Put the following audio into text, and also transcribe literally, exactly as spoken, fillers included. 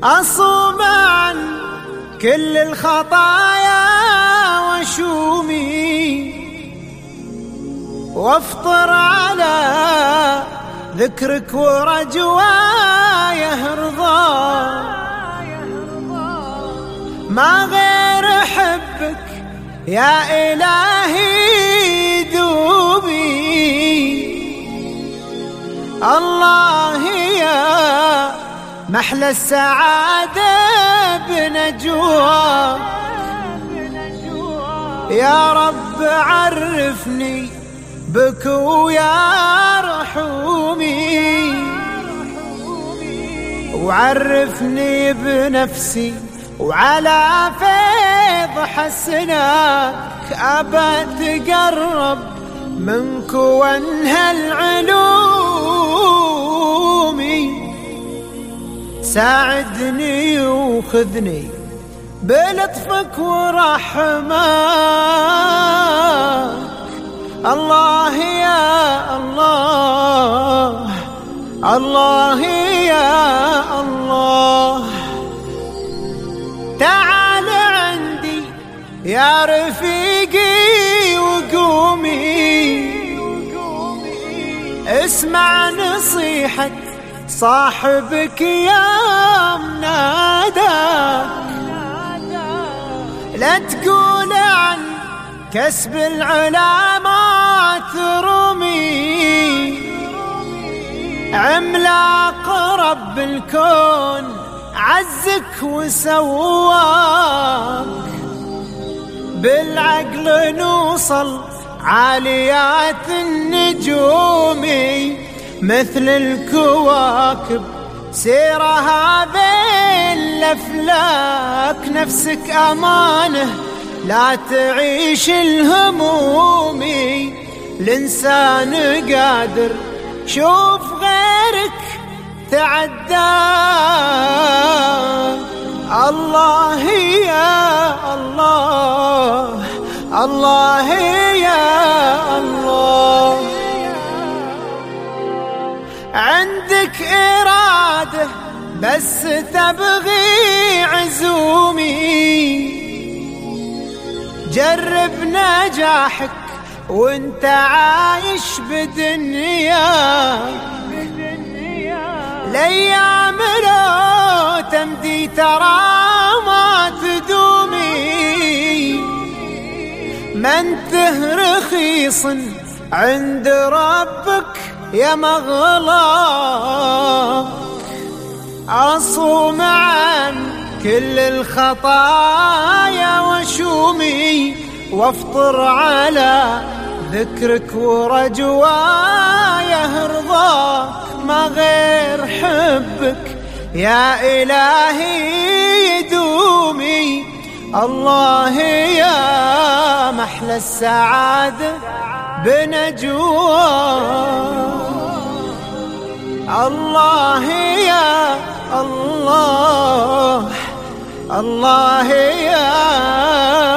أصوم عن كل الخطايا وشومي، وافطر على ذكرك ورجوايه رضا. ما غير حبك يا إلهي دوبي، الله يا محلى السعادة بنجوى. يا رب عرفني بك ويا رحومي، وعرفني بنفسي وعلى فيض حسنك أبى تقرب منك وانهى العلوم. ساعدني وخذني بلطفك ورحمك، الله يا الله، الله يا الله. تعال عندي يا رفيقي وقومي، اسمع نصيحة صاحبك يا مناداك. لا تقول عن كسب العلا ما ترمي، عملاق رب الكون عزك وسواك. بالعقل نوصل عاليات النجوم، مثل الكواكب سيرها بين الأفلاك. نفسك أمانة لا تعيش الهموم، الإنسان قادر شوف غيرك تعدى. الله يا الله، الله يا الله. عندك إرادة بس تبغي عزومي، جرب نجاحك وانت عايش بدنياك. الأيام لو تمدي ترى ما تدومي، ما انته رخيص عند ربك يا مغلاك. أصوم عن كل الخطايا وشومي، وافطر على ذكرك ورجوايه رضاك. ما غير حبك يا إلهي دومي، الله يا محلى السعادة بنجوى. الله يا الله، الله يا